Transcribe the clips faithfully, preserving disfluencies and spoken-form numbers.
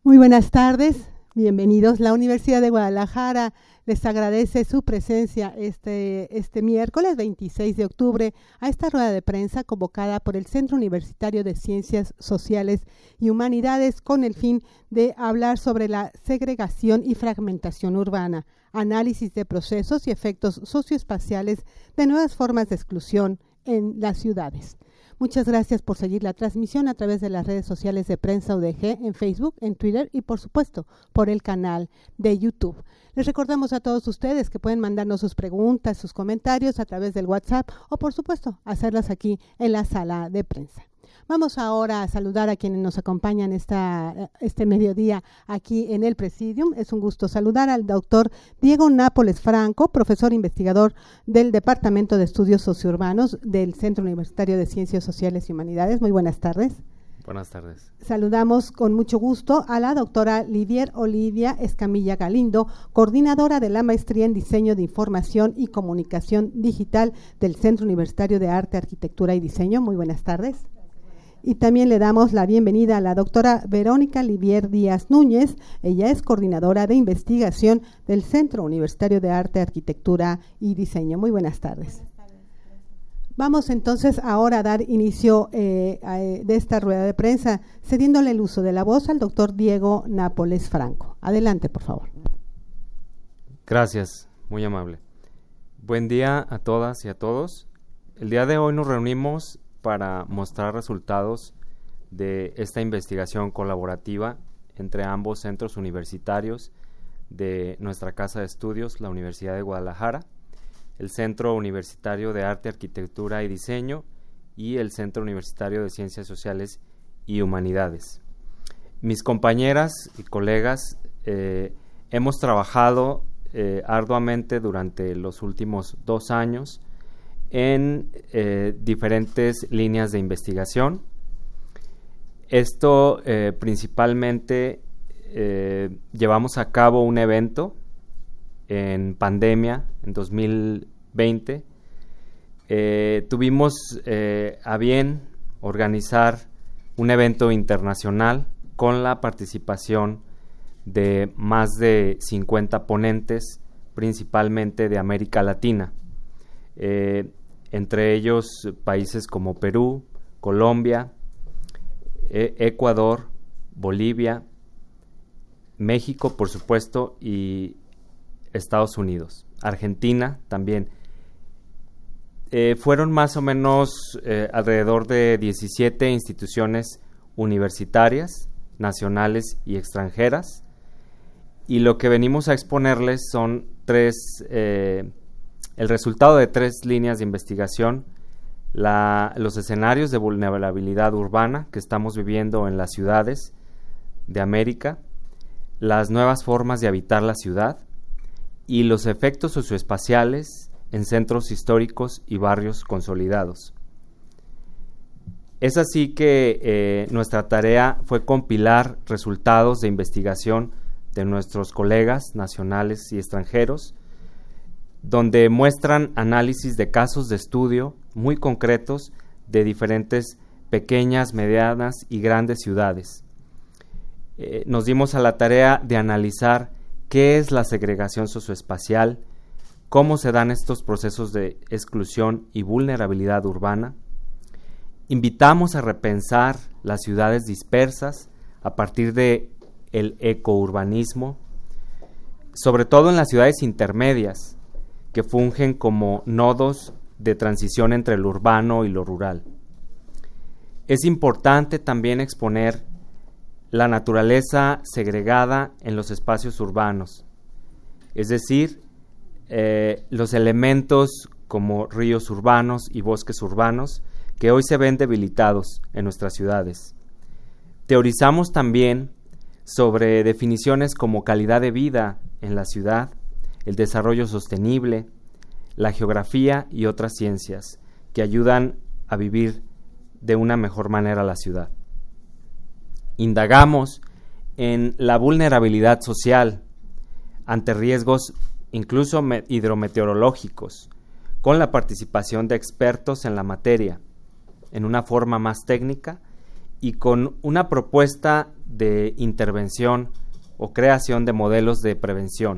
Muy buenas tardes, bienvenidos. La Universidad de Guadalajara les agradece su presencia este, este miércoles veintiséis de octubre a esta rueda de prensa convocada por el Centro Universitario de Ciencias Sociales y Humanidades con el fin de hablar sobre la segregación y fragmentación urbana, análisis de procesos y efectos socioespaciales de nuevas formas de exclusión en las ciudades. Muchas gracias por seguir la transmisión a través de las redes sociales de Prensa U D G en Facebook, en Twitter y por supuesto por el canal de YouTube. Les recordamos a todos ustedes que pueden mandarnos sus preguntas, sus comentarios a través del WhatsApp o por supuesto hacerlas aquí en la sala de prensa. Vamos ahora a saludar a quienes nos acompañan esta, este mediodía aquí en el Presidium. Es un gusto saludar al doctor Diego Nápoles Franco, profesor investigador del Departamento de Estudios Sociourbanos del Centro Universitario de Ciencias Sociales y Humanidades. Muy buenas tardes. Buenas tardes. Saludamos con mucho gusto a la doctora Livier Olivia Escamilla Galindo, coordinadora de la Maestría en Diseño de Información y Comunicación Digital del Centro Universitario de Arte, Arquitectura y Diseño. Muy buenas tardes. Y también le damos la bienvenida a la doctora Verónica Livier Díaz Núñez. Ella es coordinadora de investigación del Centro Universitario de Arte, Arquitectura y Diseño. Muy buenas tardes. Buenas tardes. Vamos entonces ahora a dar inicio eh, a, de esta rueda de prensa, cediéndole el uso de la voz al doctor Diego Nápoles Franco. Adelante, por favor. Gracias, muy amable. Buen día a todas y a todos. El día de hoy nos reunimos para mostrar resultados de esta investigación colaborativa entre ambos centros universitarios de nuestra casa de estudios, la Universidad de Guadalajara, el Centro Universitario de Arte, Arquitectura y Diseño y el Centro Universitario de Ciencias Sociales y Humanidades. Mis compañeras y colegas eh, hemos trabajado eh, arduamente durante los últimos dos años en eh, diferentes líneas de investigación. Esto eh, principalmente eh, llevamos a cabo un evento en pandemia en dos mil veinte. Eh, tuvimos eh, a bien organizar un evento internacional con la participación de más de cincuenta ponentes, principalmente de América Latina. Eh, entre ellos países como Perú, Colombia, e- Ecuador, Bolivia, México, por supuesto, y Estados Unidos, Argentina también. Eh, fueron más o menos eh, alrededor de diecisiete instituciones universitarias, nacionales y extranjeras, y lo que venimos a exponerles son tres eh, el resultado de tres líneas de investigación, la, los escenarios de vulnerabilidad urbana que estamos viviendo en las ciudades de América, las nuevas formas de habitar la ciudad y los efectos socioespaciales en centros históricos y barrios consolidados. Es así que eh, nuestra tarea fue compilar resultados de investigación de nuestros colegas nacionales y extranjeros, donde muestran análisis de casos de estudio muy concretos de diferentes pequeñas, medianas y grandes ciudades. Eh, nos dimos a la tarea de analizar qué es la segregación socioespacial, cómo se dan estos procesos de exclusión y vulnerabilidad urbana. Invitamos a repensar las ciudades dispersas a partir de el ecourbanismo, sobre todo en las ciudades intermedias, que fungen como nodos de transición entre lo urbano y lo rural. Es importante también exponer la naturaleza segregada en los espacios urbanos, es decir, eh, los elementos como ríos urbanos y bosques urbanos que hoy se ven debilitados en nuestras ciudades. Teorizamos también sobre definiciones como calidad de vida en la ciudad, el desarrollo sostenible, la geografía y otras ciencias que ayudan a vivir de una mejor manera la ciudad. Indagamos en la vulnerabilidad social ante riesgos incluso hidrometeorológicos, con la participación de expertos en la materia, en una forma más técnica y con una propuesta de intervención o creación de modelos de prevención.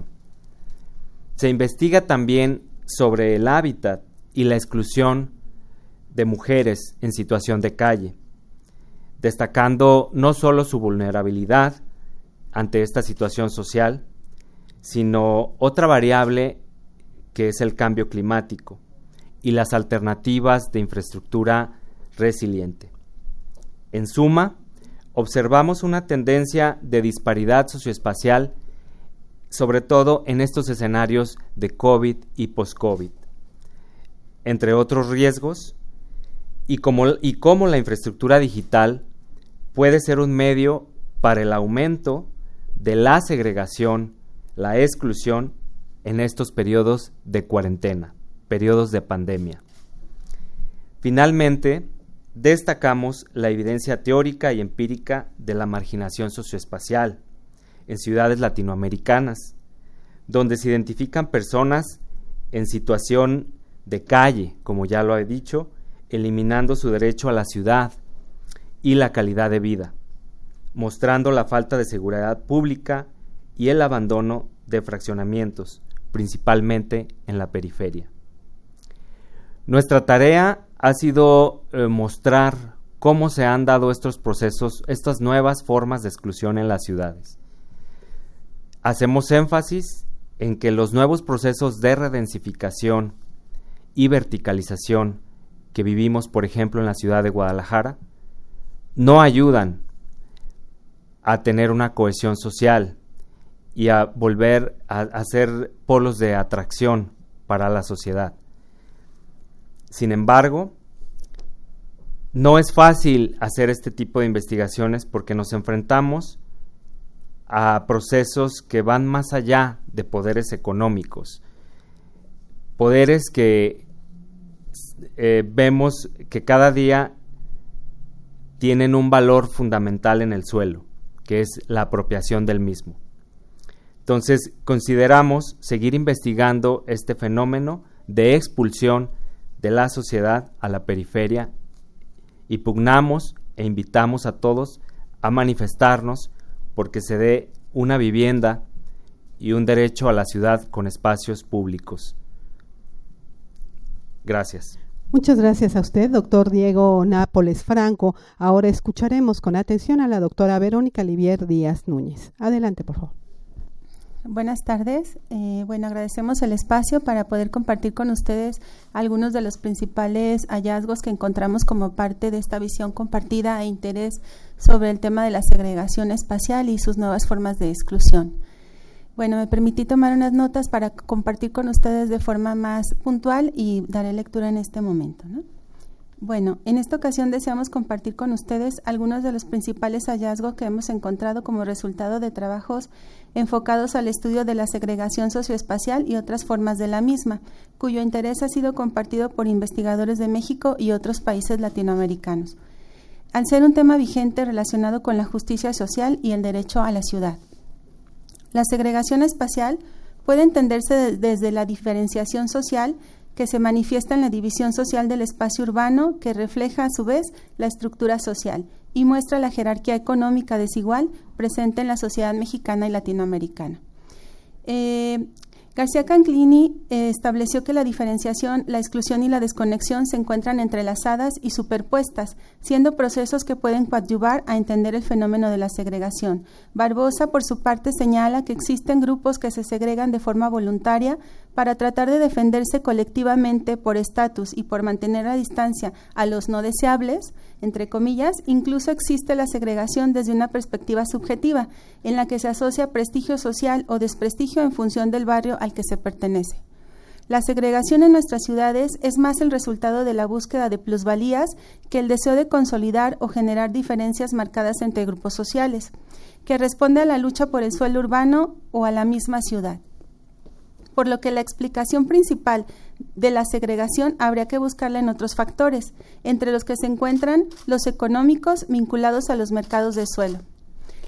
Se investiga también sobre el hábitat y la exclusión de mujeres en situación de calle, destacando no solo su vulnerabilidad ante esta situación social, sino otra variable que es el cambio climático y las alternativas de infraestructura resiliente. En suma, observamos una tendencia de disparidad socioespacial, sobre todo en estos escenarios de COVID y post-COVID, entre otros riesgos, y cómo, y cómo la infraestructura digital puede ser un medio para el aumento de la segregación, la exclusión en estos periodos de cuarentena, periodos de pandemia. Finalmente, destacamos la evidencia teórica y empírica de la marginación socioespacial en ciudades latinoamericanas, donde se identifican personas en situación de calle, como ya lo he dicho, eliminando su derecho a la ciudad y la calidad de vida, mostrando la falta de seguridad pública y el abandono de fraccionamientos, principalmente en la periferia. Nuestra tarea ha sido eh, mostrar cómo se han dado estos procesos, estas nuevas formas de exclusión en las ciudades. Hacemos énfasis en que los nuevos procesos de redensificación y verticalización que vivimos, por ejemplo, en la ciudad de Guadalajara, no ayudan a tener una cohesión social y a volver a, a ser polos de atracción para la sociedad. Sin embargo, no es fácil hacer este tipo de investigaciones porque nos enfrentamos a procesos que van más allá de poderes económicos, poderes que eh, vemos que cada día tienen un valor fundamental en el suelo, que es la apropiación del mismo. Entonces, consideramos seguir investigando este fenómeno de expulsión de la sociedad a la periferia y pugnamos e invitamos a todos a manifestarnos porque se dé una vivienda y un derecho a la ciudad con espacios públicos. Gracias. Muchas gracias a usted, doctor Diego Nápoles Franco. Ahora escucharemos con atención a la doctora Verónica Livier Díaz Núñez. Adelante, por favor. Buenas tardes. Eh, bueno, agradecemos el espacio para poder compartir con ustedes algunos de los principales hallazgos que encontramos como parte de esta visión compartida e interés sobre el tema de la segregación espacial y sus nuevas formas de exclusión. Bueno, me permití tomar unas notas para compartir con ustedes de forma más puntual y daré lectura en este momento, ¿no? Bueno, en esta ocasión deseamos compartir con ustedes algunos de los principales hallazgos que hemos encontrado como resultado de trabajos enfocados al estudio de la segregación socioespacial y otras formas de la misma, cuyo interés ha sido compartido por investigadores de México y otros países latinoamericanos, al ser un tema vigente relacionado con la justicia social y el derecho a la ciudad. La segregación espacial puede entenderse de, desde la diferenciación social que se manifiesta en la división social del espacio urbano, que refleja a su vez la estructura social y muestra la jerarquía económica desigual presente en la sociedad mexicana y latinoamericana. Eh, García Canclini eh, estableció que la diferenciación, la exclusión y la desconexión se encuentran entrelazadas y superpuestas, siendo procesos que pueden coadyuvar a entender el fenómeno de la segregación. Barbosa, por su parte, señala que existen grupos que se segregan de forma voluntaria para tratar de defenderse colectivamente por estatus y por mantener a distancia a los no deseables, entre comillas. Incluso existe la segregación desde una perspectiva subjetiva, en la que se asocia prestigio social o desprestigio en función del barrio al que se pertenece. La segregación en nuestras ciudades es más el resultado de la búsqueda de plusvalías que el deseo de consolidar o generar diferencias marcadas entre grupos sociales, que responde a la lucha por el suelo urbano o a la misma ciudad. Por lo que la explicación principal de la segregación habría que buscarla en otros factores, entre los que se encuentran los económicos vinculados a los mercados de suelo.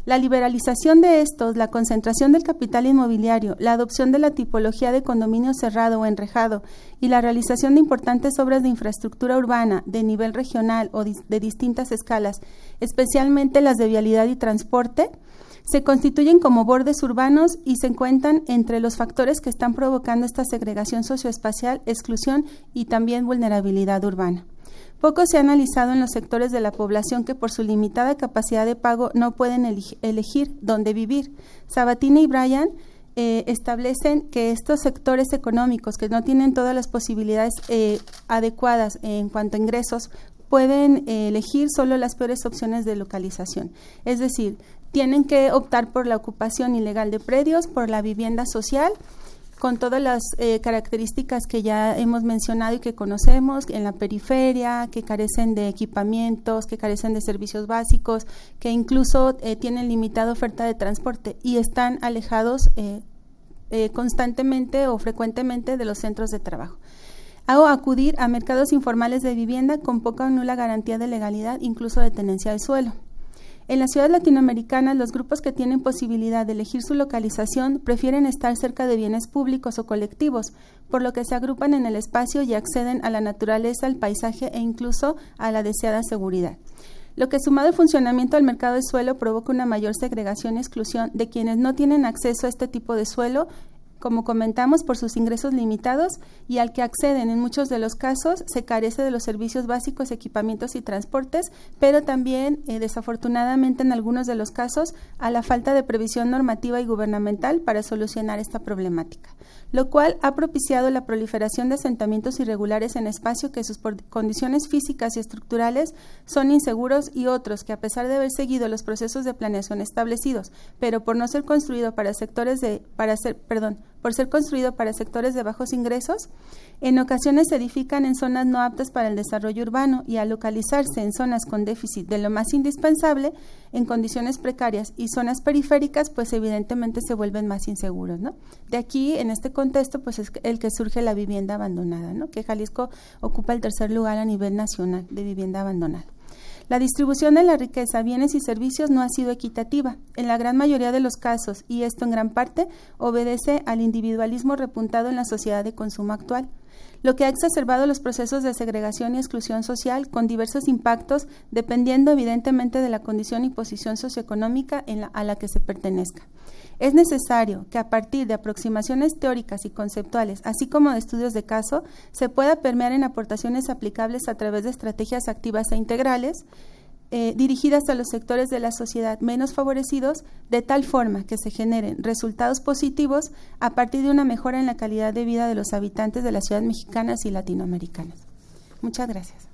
La liberalización de estos, la concentración del capital inmobiliario, la adopción de la tipología de condominio cerrado o enrejado y la realización de importantes obras de infraestructura urbana de nivel regional o de distintas escalas, especialmente las de vialidad y transporte, se constituyen como bordes urbanos y se encuentran entre los factores que están provocando esta segregación socioespacial, exclusión y también vulnerabilidad urbana. Poco se ha analizado en los sectores de la población que por su limitada capacidad de pago no pueden elegir dónde vivir. Sabatini y Bryan eh, establecen que estos sectores económicos que no tienen todas las posibilidades eh, adecuadas en cuanto a ingresos pueden eh, elegir solo las peores opciones de localización. Es decir, tienen que optar por la ocupación ilegal de predios, por la vivienda social, con todas las eh, características que ya hemos mencionado y que conocemos en la periferia, que carecen de equipamientos, que carecen de servicios básicos, que incluso eh, tienen limitada oferta de transporte y están alejados eh, eh, constantemente o frecuentemente de los centros de trabajo. O acudir a mercados informales de vivienda con poca o nula garantía de legalidad, incluso de tenencia de suelo. En las ciudades latinoamericanas, los grupos que tienen posibilidad de elegir su localización prefieren estar cerca de bienes públicos o colectivos, por lo que se agrupan en el espacio y acceden a la naturaleza, al paisaje e incluso a la deseada seguridad. Lo que, sumado al funcionamiento del mercado de suelo, provoca una mayor segregación y exclusión de quienes no tienen acceso a este tipo de suelo, como comentamos, por sus ingresos limitados, y al que acceden en muchos de los casos se carece de los servicios básicos, equipamientos y transportes, pero también, eh, desafortunadamente en algunos de los casos, a la falta de previsión normativa y gubernamental para solucionar esta problemática, lo cual ha propiciado la proliferación de asentamientos irregulares en espacio que sus condiciones físicas y estructurales son inseguros y otros que, a pesar de haber seguido los procesos de planeación establecidos, pero por no ser construido para sectores de, para ser, perdón, por ser construido para sectores de bajos ingresos, en ocasiones se edifican en zonas no aptas para el desarrollo urbano y al localizarse en zonas con déficit de lo más indispensable, en condiciones precarias y zonas periféricas, pues evidentemente se vuelven más inseguros, ¿no? De aquí, en este contexto, pues es el que surge la vivienda abandonada, ¿no? Que Jalisco ocupa el tercer lugar a nivel nacional de vivienda abandonada. La distribución de la riqueza, bienes y servicios no ha sido equitativa en la gran mayoría de los casos, y esto en gran parte obedece al individualismo repuntado en la sociedad de consumo actual, lo que ha exacerbado los procesos de segregación y exclusión social con diversos impactos, dependiendo evidentemente de la condición y posición socioeconómica en la, a la que se pertenezca. Es necesario que a partir de aproximaciones teóricas y conceptuales, así como de estudios de caso, se pueda permear en aportaciones aplicables a través de estrategias activas e integrales eh, dirigidas a los sectores de la sociedad menos favorecidos, de tal forma que se generen resultados positivos a partir de una mejora en la calidad de vida de los habitantes de las ciudades mexicanas y latinoamericanas. Muchas gracias.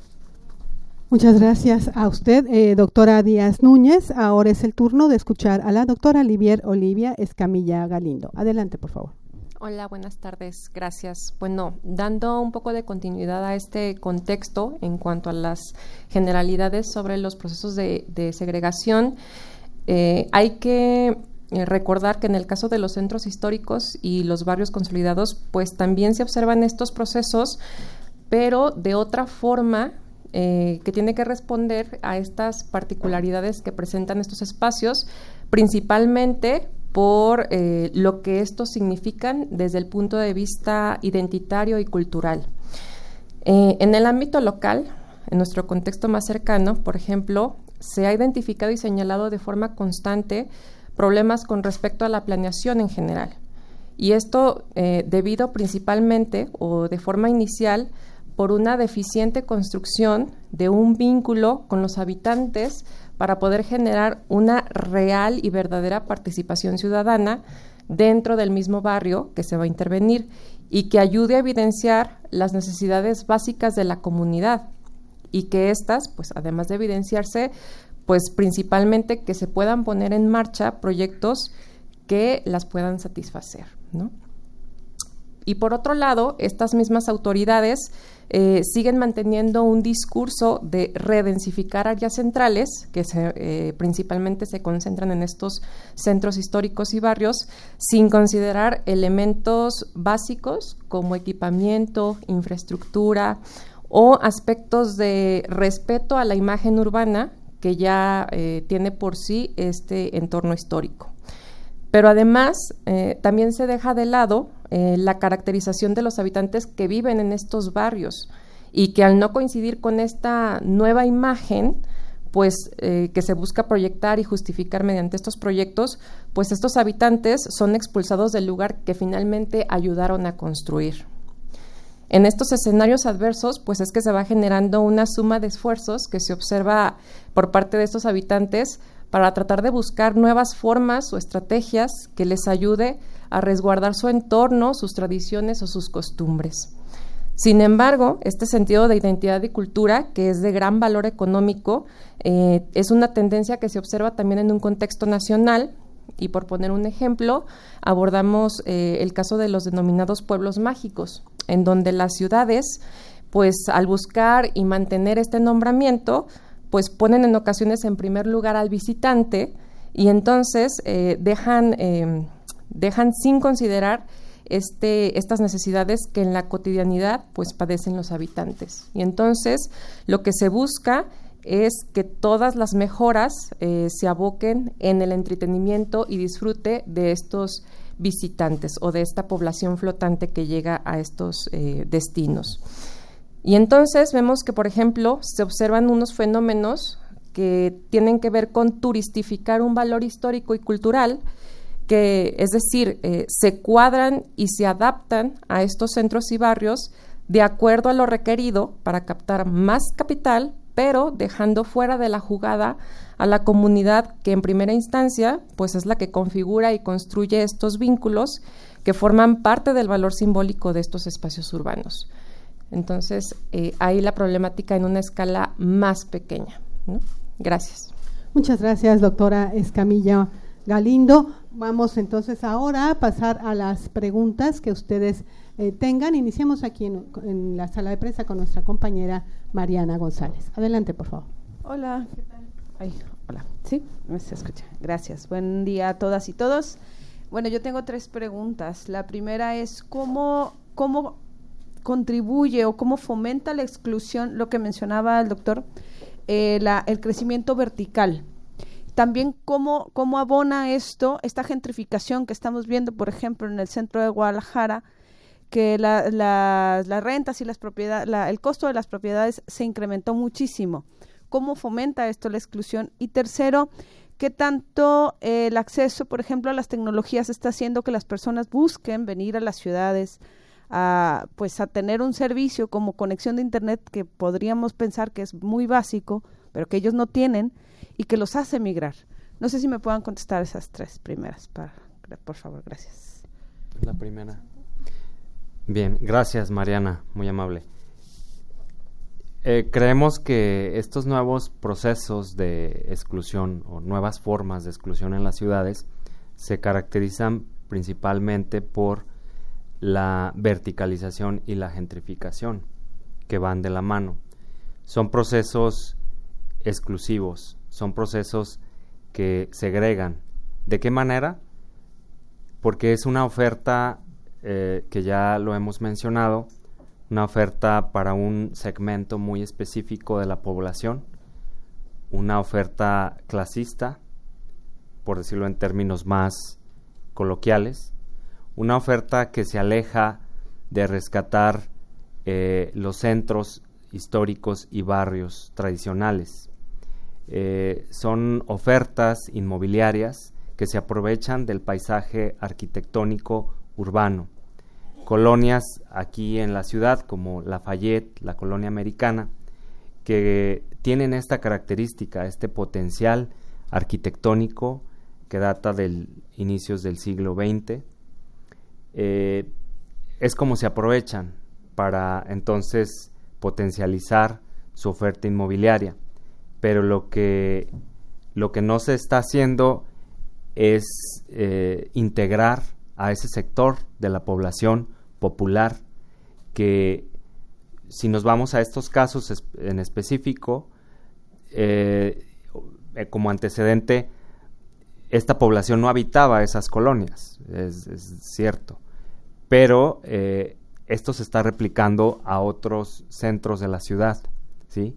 Muchas gracias a usted, eh, doctora Díaz Núñez. Ahora es el turno de escuchar a la doctora Livier Olivia Escamilla Galindo. Adelante, por favor. Hola, buenas tardes. Gracias. Bueno, dando un poco de continuidad a este contexto en cuanto a las generalidades sobre los procesos de, de segregación, eh, hay que eh, recordar que en el caso de los centros históricos y los barrios consolidados, pues también se observan estos procesos, pero de otra forma, Eh, que tiene que responder a estas particularidades que presentan estos espacios, principalmente por eh, lo que estos significan desde el punto de vista identitario y cultural. Eh, en el ámbito local, en nuestro contexto más cercano, por ejemplo, se ha identificado y señalado de forma constante problemas con respecto a la planeación en general. Y esto eh, debido principalmente o de forma inicial por una deficiente construcción de un vínculo con los habitantes para poder generar una real y verdadera participación ciudadana dentro del mismo barrio que se va a intervenir y que ayude a evidenciar las necesidades básicas de la comunidad y que éstas, pues además de evidenciarse, pues principalmente que se puedan poner en marcha proyectos que las puedan satisfacer, ¿no? Y por otro lado, estas mismas autoridades eh, siguen manteniendo un discurso de redensificar áreas centrales, que se, eh, principalmente se concentran en estos centros históricos y barrios, sin considerar elementos básicos como equipamiento, infraestructura o aspectos de respeto a la imagen urbana que ya eh, tiene por sí este entorno histórico. Pero además, eh, también se deja de lado eh, la caracterización de los habitantes que viven en estos barrios y que al no coincidir con esta nueva imagen, pues eh, que se busca proyectar y justificar mediante estos proyectos, pues estos habitantes son expulsados del lugar que finalmente ayudaron a construir. En estos escenarios adversos, pues es que se va generando una suma de esfuerzos que se observa por parte de estos habitantes para tratar de buscar nuevas formas o estrategias que les ayude a resguardar su entorno, sus tradiciones o sus costumbres. Sin embargo, este sentido de identidad y cultura, que es de gran valor económico, eh, es una tendencia que se observa también en un contexto nacional. Y por poner un ejemplo, abordamos eh, el caso de los denominados pueblos mágicos, en donde las ciudades, pues al buscar y mantener este nombramiento, pues ponen en ocasiones en primer lugar al visitante y entonces eh, dejan, eh, dejan sin considerar Este, estas necesidades que en la cotidianidad pues padecen los habitantes. Y entonces lo que se busca es que todas las mejoras eh, se aboquen en el entretenimiento y disfrute de estos visitantes o de esta población flotante que llega a estos eh, destinos. Y entonces vemos que, por ejemplo, se observan unos fenómenos que tienen que ver con turistificar un valor histórico y cultural, que es decir, eh, se cuadran y se adaptan a estos centros y barrios de acuerdo a lo requerido para captar más capital, pero dejando fuera de la jugada a la comunidad que en primera instancia pues es la que configura y construye estos vínculos que forman parte del valor simbólico de estos espacios urbanos. Entonces, eh, ahí la problemática en una escala más pequeña, ¿no? Gracias. Muchas gracias, doctora Escamilla Galindo. Vamos entonces ahora a pasar a las preguntas que ustedes eh, tengan. Iniciamos aquí en, en la sala de prensa con nuestra compañera Mariana González. Adelante, por favor. Hola, ¿qué tal? Ay, hola, ¿sí? ¿Me se escucha? Gracias. Buen día a todas y todos. Bueno, yo tengo tres preguntas. La primera es cómo, cómo contribuye o cómo fomenta la exclusión, lo que mencionaba el doctor, eh, la, el crecimiento vertical. También cómo, cómo abona esto, esta gentrificación que estamos viendo, por ejemplo, en el centro de Guadalajara, que la, la, las rentas y las propiedades, la, el costo de las propiedades se incrementó muchísimo. ¿Cómo fomenta esto la exclusión? Y tercero, ¿qué tanto eh, el acceso, por ejemplo, a las tecnologías está haciendo que las personas busquen venir a las ciudades a, pues, a tener un servicio como conexión de internet que podríamos pensar que es muy básico, pero que ellos no tienen y que los hace migrar? No sé si me puedan contestar esas tres primeras, para, por favor, gracias. La primera. Bien, gracias Mariana, muy amable. Eh, creemos que estos nuevos procesos de exclusión o nuevas formas de exclusión en las ciudades se caracterizan principalmente por la verticalización y la gentrificación, que van de la mano. Son procesos exclusivos, son procesos que segregan. ¿De qué manera? Porque es una oferta eh, que ya lo hemos mencionado, una oferta para un segmento muy específico de la población, una oferta clasista, por decirlo en términos más coloquiales, una oferta que se aleja de rescatar eh, los centros históricos y barrios tradicionales. Eh, son ofertas inmobiliarias que se aprovechan del paisaje arquitectónico urbano. Colonias aquí en la ciudad como Lafayette, la colonia americana, que tienen esta característica, este potencial arquitectónico que data de inicios del siglo veinte. Eh, es como se aprovechan para entonces potencializar su oferta inmobiliaria, pero lo que, lo que no se está haciendo es eh, integrar a ese sector de la población popular que, si nos vamos a estos casos es, en específico, eh, eh, como antecedente, esta población no habitaba esas colonias, es, es cierto, pero eh, esto se está replicando a otros centros de la ciudad, ¿sí?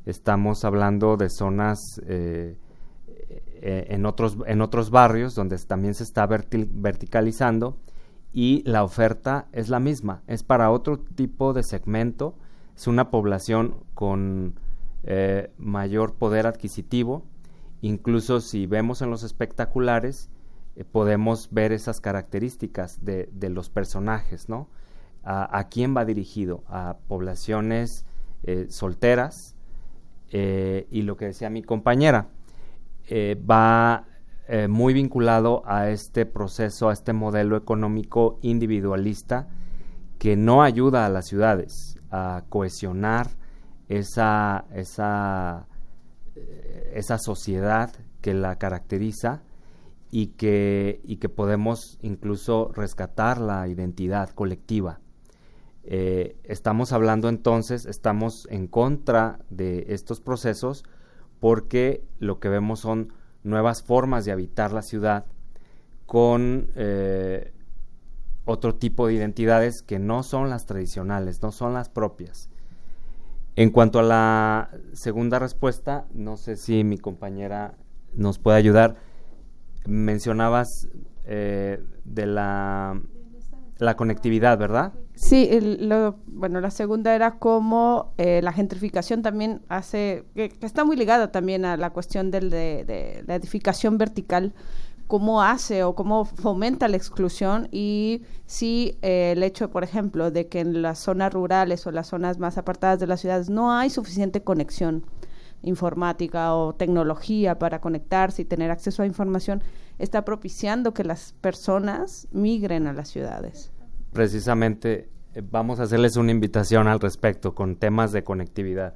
estamos hablando de zonas eh, en, otros, en otros barrios donde también se está verti- verticalizando y la oferta es la misma, es para otro tipo de segmento, es una población con eh, mayor poder adquisitivo. Incluso si vemos en los espectaculares, eh, podemos ver esas características de, de los personajes, ¿no? A, a quién va dirigido, a poblaciones eh, solteras, eh, y lo que decía mi compañera, eh, va eh, muy vinculado a este proceso, a este modelo económico individualista que no ayuda a las ciudades a cohesionar esa, esa, esa sociedad que la caracteriza y que, y que podemos incluso rescatar la identidad colectiva. Eh, estamos hablando entonces, estamos en contra de estos procesos porque lo que vemos son nuevas formas de habitar la ciudad con eh, otro tipo de identidades que no son las tradicionales, no son las propias. En cuanto a la segunda respuesta, no sé si mi compañera nos puede ayudar. Mencionabas eh, de la, la conectividad, ¿verdad? Sí, el, lo, bueno, la segunda era cómo eh, la gentrificación también hace, que, que está muy ligada también a la cuestión del, de, de la edificación vertical, cómo hace o cómo fomenta la exclusión y si eh, el hecho, por ejemplo, de que en las zonas rurales o las zonas más apartadas de las ciudades no hay suficiente conexión informática o tecnología para conectarse y tener acceso a información, está propiciando que las personas migren a las ciudades. Precisamente eh, vamos a hacerles una invitación al respecto con temas de conectividad.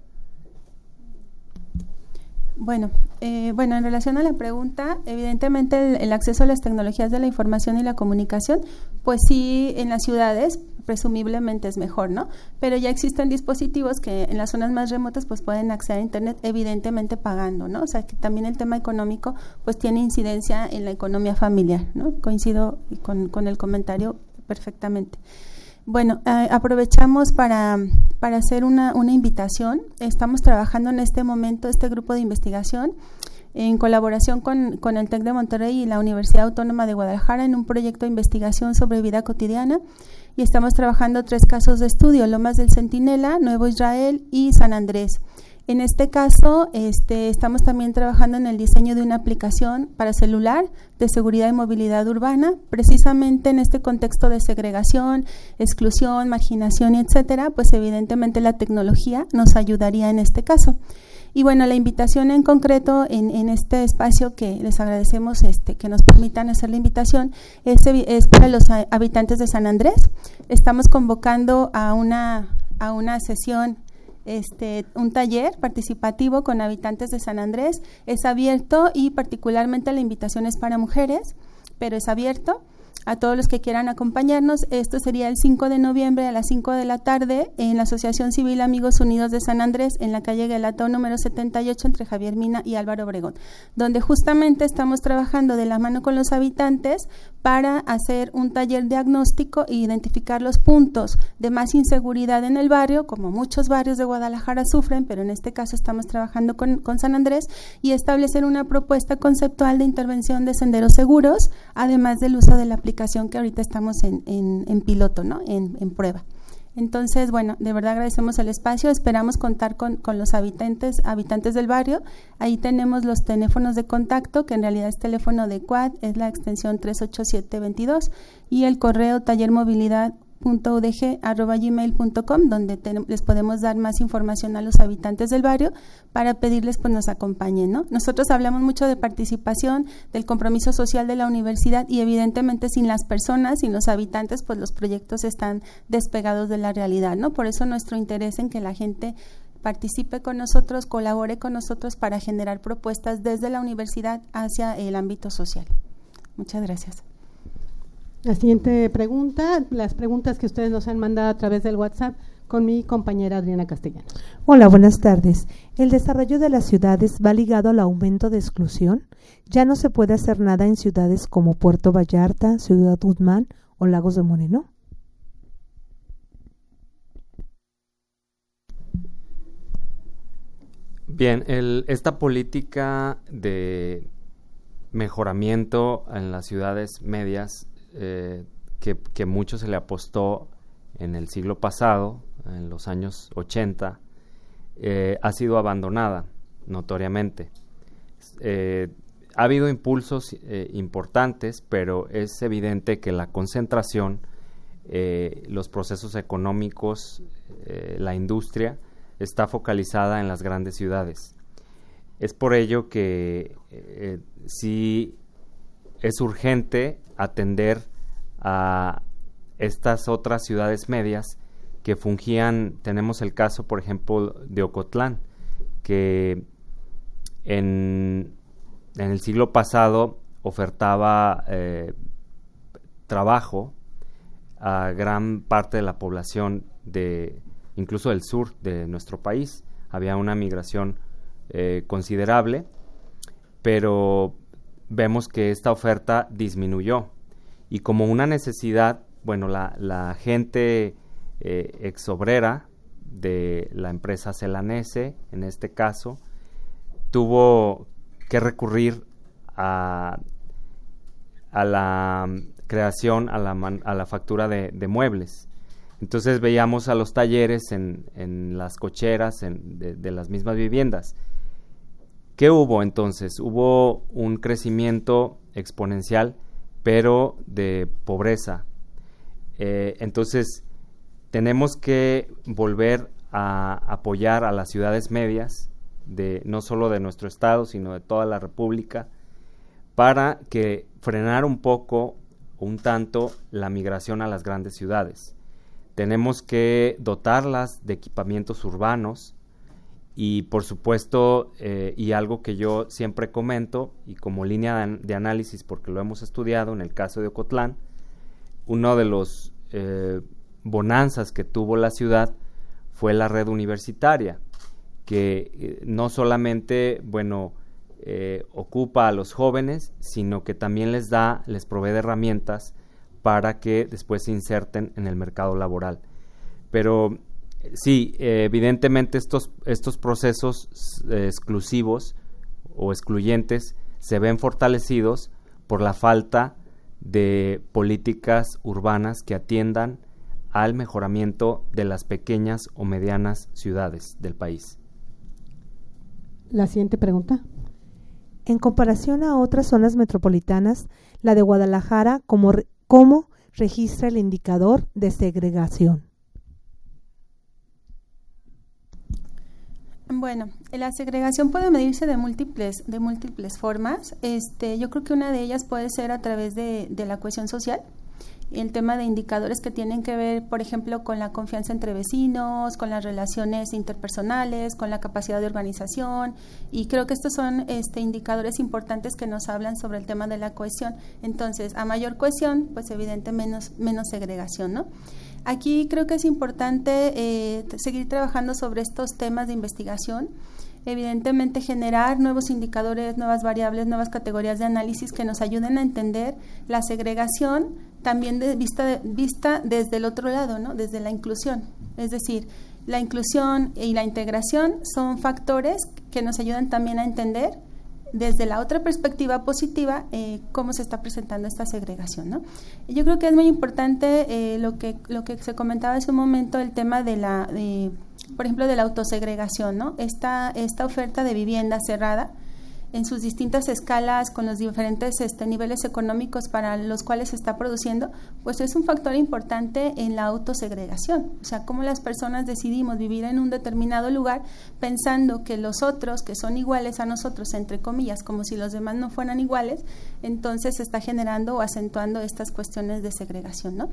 Bueno, eh, bueno, en relación a la pregunta, evidentemente el, el acceso a las tecnologías de la información y la comunicación, pues sí, en las ciudades presumiblemente es mejor, ¿no? Pero ya existen dispositivos que en las zonas más remotas pues pueden acceder a internet, evidentemente pagando, ¿no? O sea, que también el tema económico pues tiene incidencia en la economía familiar, ¿no? Coincido con, con el comentario perfectamente. Bueno, eh, aprovechamos para, para hacer una, una invitación. Estamos trabajando en este momento, este grupo de investigación, en colaboración con, con el TEC de Monterrey y la Universidad Autónoma de Guadalajara en un proyecto de investigación sobre vida cotidiana, y estamos trabajando tres casos de estudio: Lomas del Centinela, Nuevo Israel y San Andrés. En este caso, este, estamos también trabajando en el diseño de una aplicación para celular de seguridad y movilidad urbana, precisamente en este contexto de segregación, exclusión, marginación, etcétera, pues evidentemente la tecnología nos ayudaría en este caso. Y bueno, la invitación en concreto en, en este espacio, que les agradecemos este, que nos permitan hacer la invitación, es, es para los habitantes de San Andrés. Estamos convocando a una, a una sesión, este, un taller participativo con habitantes de San Andrés. Es abierto y particularmente la invitación es para mujeres, pero es abierto a todos los que quieran acompañarnos. Esto sería el cinco de noviembre a las cinco de la tarde en la Asociación Civil Amigos Unidos de San Andrés, en la calle Guelatao número setenta y ocho, entre Javier Mina y Álvaro Obregón, donde justamente estamos trabajando de la mano con los habitantes para hacer un taller diagnóstico e identificar los puntos de más inseguridad en el barrio, como muchos barrios de Guadalajara sufren, pero en este caso estamos trabajando con, con San Andrés, y establecer una propuesta conceptual de intervención de senderos seguros, además del uso de la aplicación que ahorita estamos en, en, en piloto, ¿no? En, en prueba. Entonces, bueno, de verdad agradecemos el espacio, esperamos contar con, con los habitantes, habitantes del barrio. Ahí tenemos los teléfonos de contacto, que en realidad es teléfono de C U A D, es la extensión tres ocho siete veintidós, y el correo tallermovilidad punto u d g arroba gmail punto com, donde ten, les podemos dar más información a los habitantes del barrio para pedirles pues nos acompañen, ¿no? Nosotros hablamos mucho de participación, del compromiso social de la universidad, y evidentemente sin las personas, sin los habitantes, pues los proyectos están despegados de la realidad, ¿no? Por eso nuestro interés en que la gente participe con nosotros, colabore con nosotros para generar propuestas desde la universidad hacia el ámbito social. Muchas gracias. La siguiente pregunta, las preguntas que ustedes nos han mandado a través del WhatsApp con mi compañera Adriana Castellanos. Hola, buenas tardes. ¿El desarrollo de las ciudades va ligado al aumento de exclusión? ¿Ya no se puede hacer nada en ciudades como Puerto Vallarta, Ciudad Guzmán o Lagos de Moreno? Bien, el, esta política de mejoramiento en las ciudades medias eh, que, que mucho se le apostó en el siglo pasado, en los años ochenta, eh, ha sido abandonada notoriamente. Eh, ha habido impulsos eh, importantes, pero es evidente que la concentración, eh, los procesos económicos, eh, la industria, está focalizada en las grandes ciudades. Es por ello que eh, sí es urgente atender a estas otras ciudades medias que fungían. Tenemos el caso, por ejemplo, de Ocotlán, que en, en el siglo pasado ofertaba eh, trabajo a gran parte de la población de incluso del sur de nuestro país. Había una migración eh, considerable, pero vemos que esta oferta disminuyó y como una necesidad, bueno, la, la gente eh, exobrera de la empresa Celanese, en este caso, tuvo que recurrir a, a la creación, a la, man, a la factura de, de muebles. Entonces veíamos a los talleres en, en las cocheras en, de, de las mismas viviendas. ¿Qué hubo entonces? Hubo un crecimiento exponencial, pero de pobreza. Eh, entonces tenemos que volver a apoyar a las ciudades medias, de, no solo de nuestro estado, sino de toda la República, para que frenar un poco, un tanto, la migración a las grandes ciudades. Tenemos que dotarlas de equipamientos urbanos y, por supuesto, eh, y algo que yo siempre comento y como línea de, de análisis, porque lo hemos estudiado en el caso de Ocotlán, uno de los eh, bonanzas que tuvo la ciudad fue la red universitaria, que eh, no solamente, bueno, eh, ocupa a los jóvenes, sino que también les da, les provee de herramientas para que después se inserten en el mercado laboral. Pero sí, eh, evidentemente estos, estos procesos eh, exclusivos o excluyentes se ven fortalecidos por la falta de políticas urbanas que atiendan al mejoramiento de las pequeñas o medianas ciudades del país. La siguiente pregunta. En comparación a otras zonas metropolitanas, la de Guadalajara, como re- ¿cómo registra el indicador de segregación? Bueno, la segregación puede medirse de múltiples, de múltiples formas. Este, yo creo que una de ellas puede ser a través de, de la cohesión social. El tema de indicadores que tienen que ver, por ejemplo, con la confianza entre vecinos, con las relaciones interpersonales, con la capacidad de organización, y creo que estos son este, indicadores importantes que nos hablan sobre el tema de la cohesión. Entonces, a mayor cohesión, pues evidente menos, menos segregación, ¿no? Aquí creo que es importante eh, seguir trabajando sobre estos temas de investigación. Evidentemente generar nuevos indicadores, nuevas variables, nuevas categorías de análisis que nos ayuden a entender la segregación también de vista, de, vista desde el otro lado, ¿no? Desde la inclusión. Es decir, la inclusión y la integración son factores que nos ayudan también a entender desde la otra perspectiva positiva eh, cómo se está presentando esta segregación, ¿no? Yo creo que es muy importante eh, lo que lo que se comentaba hace un momento, el tema de la de, por ejemplo, de la autosegregación, ¿no? Esta, esta oferta de vivienda cerrada en sus distintas escalas, con los diferentes este, niveles económicos para los cuales se está produciendo, pues es un factor importante en la autosegregación. O sea, cómo las personas decidimos vivir en un determinado lugar pensando que los otros, que son iguales a nosotros, entre comillas, como si los demás no fueran iguales, entonces se está generando o acentuando estas cuestiones de segregación, ¿no?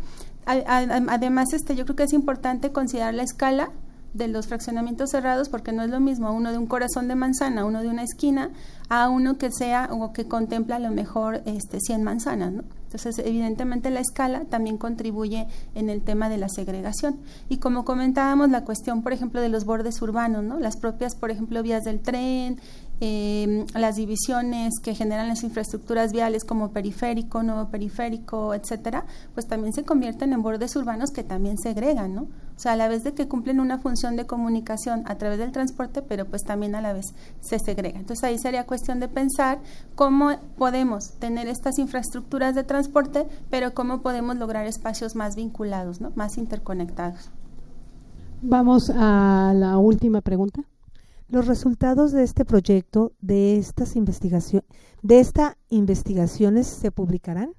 Además, este, yo creo que es importante considerar la escala de los fraccionamientos cerrados, porque no es lo mismo uno de un corazón de manzana, uno de una esquina, a uno que sea o que contempla a lo mejor este, cien manzanas, ¿no? Entonces, evidentemente la escala también contribuye en el tema de la segregación. Y como comentábamos, la cuestión, por ejemplo, de los bordes urbanos, ¿no? Las propias, por ejemplo, vías del tren, eh, las divisiones que generan las infraestructuras viales como periférico, nuevo periférico, etcétera, pues también se convierten en bordes urbanos que también segregan, ¿no? O sea, a la vez de que cumplen una función de comunicación a través del transporte, pero pues también a la vez se segrega. Entonces ahí sería cuestión de pensar cómo podemos tener estas infraestructuras de transporte, pero cómo podemos lograr espacios más vinculados, ¿no? Más interconectados. Vamos a la última pregunta. Los resultados de este proyecto, de estas investigaciones, de esta investigaciones, ¿se publicarán?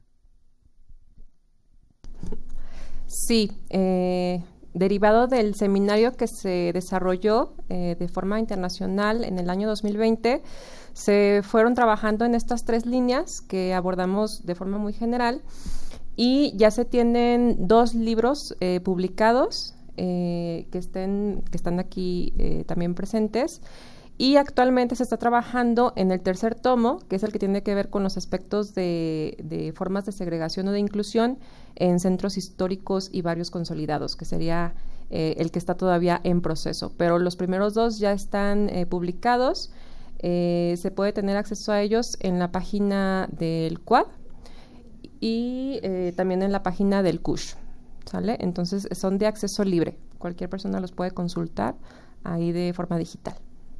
Sí, eh, derivado del seminario que se desarrolló eh, de forma internacional en el año dos mil veinte, se fueron trabajando en estas tres líneas que abordamos de forma muy general y ya se tienen dos libros eh, publicados eh, que, estén, que están aquí eh, también presentes. Y actualmente se está trabajando en el tercer tomo, que es el que tiene que ver con los aspectos de, de formas de segregación o de inclusión en centros históricos y barrios consolidados, que sería eh, el que está todavía en proceso. Pero los primeros dos ya están eh, publicados. Eh, se puede tener acceso a ellos en la página del C U A D y eh, también en la página del C U S H, ¿sale? Entonces son de acceso libre. Cualquier persona los puede consultar ahí de forma digital.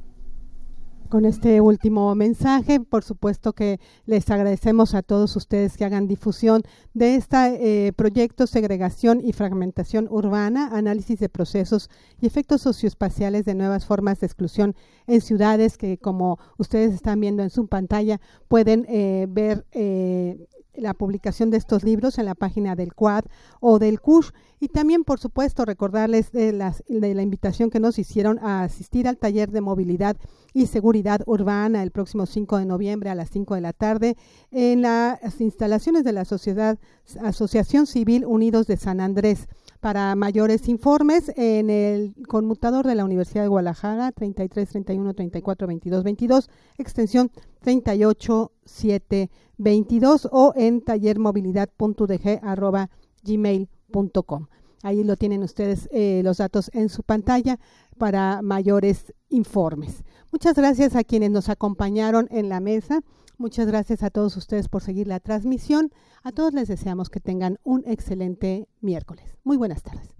Con este último mensaje, por supuesto que les agradecemos a todos ustedes que hagan difusión de este eh, proyecto Segregación y Fragmentación Urbana, análisis de procesos y efectos socioespaciales de nuevas formas de exclusión en ciudades, que como ustedes están viendo en su pantalla pueden eh, ver eh, la publicación de estos libros en la página del C U A D o del C U S H, y también, por supuesto, recordarles de, las, de la invitación que nos hicieron a asistir al taller de movilidad y seguridad urbana el próximo cinco de noviembre a las cinco de la tarde en las instalaciones de la Sociedad, Asociación Civil Unidos de San Andrés. Para mayores informes, en el conmutador de la Universidad de Guadalajara, treinta y tres, treinta y uno, treinta y cuatro, veintidós, veintidós, extensión treinta y ocho, siete, veintidós, o en tallermovilidad punto u d g arroba gmail punto com. Ahí lo tienen ustedes eh, los datos en su pantalla para mayores informes. Muchas gracias a quienes nos acompañaron en la mesa. Muchas gracias a todos ustedes por seguir la transmisión. A todos les deseamos que tengan un excelente miércoles. Muy buenas tardes.